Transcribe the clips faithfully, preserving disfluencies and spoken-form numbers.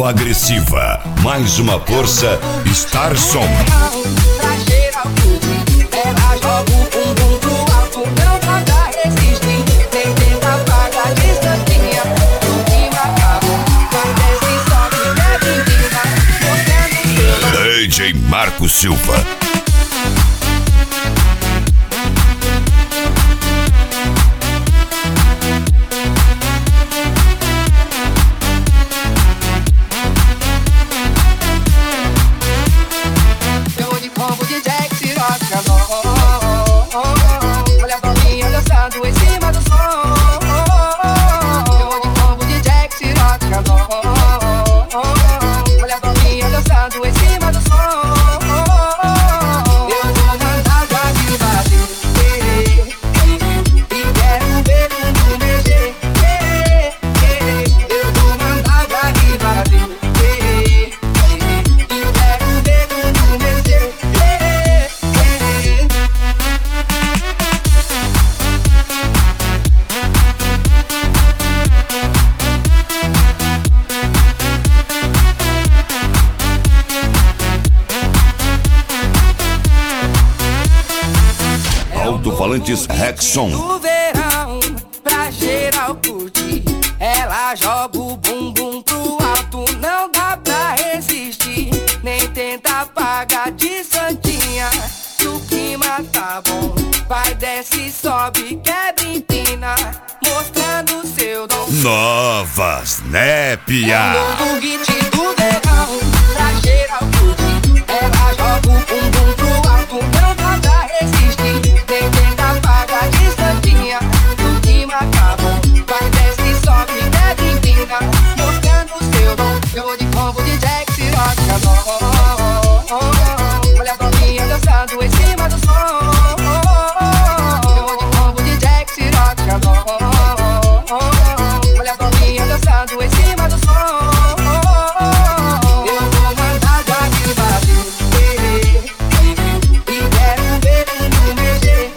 agressiva. Mais uma força, Star Som. Pra geral curtir, ela joga o bumbum pro alto, não dá pra resistir. Nem tenta apagar de santinha, o clima acabou. Vai desce e sobe, é bem-vinda, mostrando seu D J Marco Silva. Olha a novinha dançando em cima do som. Eu vou de combo de Jack Sirotka. Olha a novinha dançando em cima do som. Eu vou mandar já de bater e quero ver o mundo mexer. Eu vou mandar já de bater e quero ver o mundo mexer. Alto-falantes Rexon. No verão, pra geral curtir, ela joga o bumbum pro alto, não dá pra resistir. Nem tenta apagar de santinha, que o clima tá bom. Vai, desce, sobe, quebra, empina, mostrando seu dom. Novas Népia. É o novo hit do verão, pra geral curtir, ela joga o bumbum pro alto, não dá pra resistir. Nem tenta apagar de santinha, o clima acabou. Vai, desce e sobe, quebra, empina, mostrando seu dom. Eu vou de combo de Jack Sirotka. Olha a novinha dançando em cima do som. Eu vou de combo de Jack Sirotka. Olha a novinha dançando em cima do som. Eu vou mandar já de bater e quero ver o mundo mexer.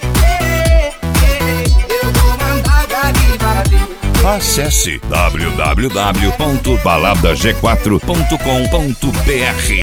Eu vou mandar já de bater. Acesse w w w ponto balada g quatro ponto com ponto b r.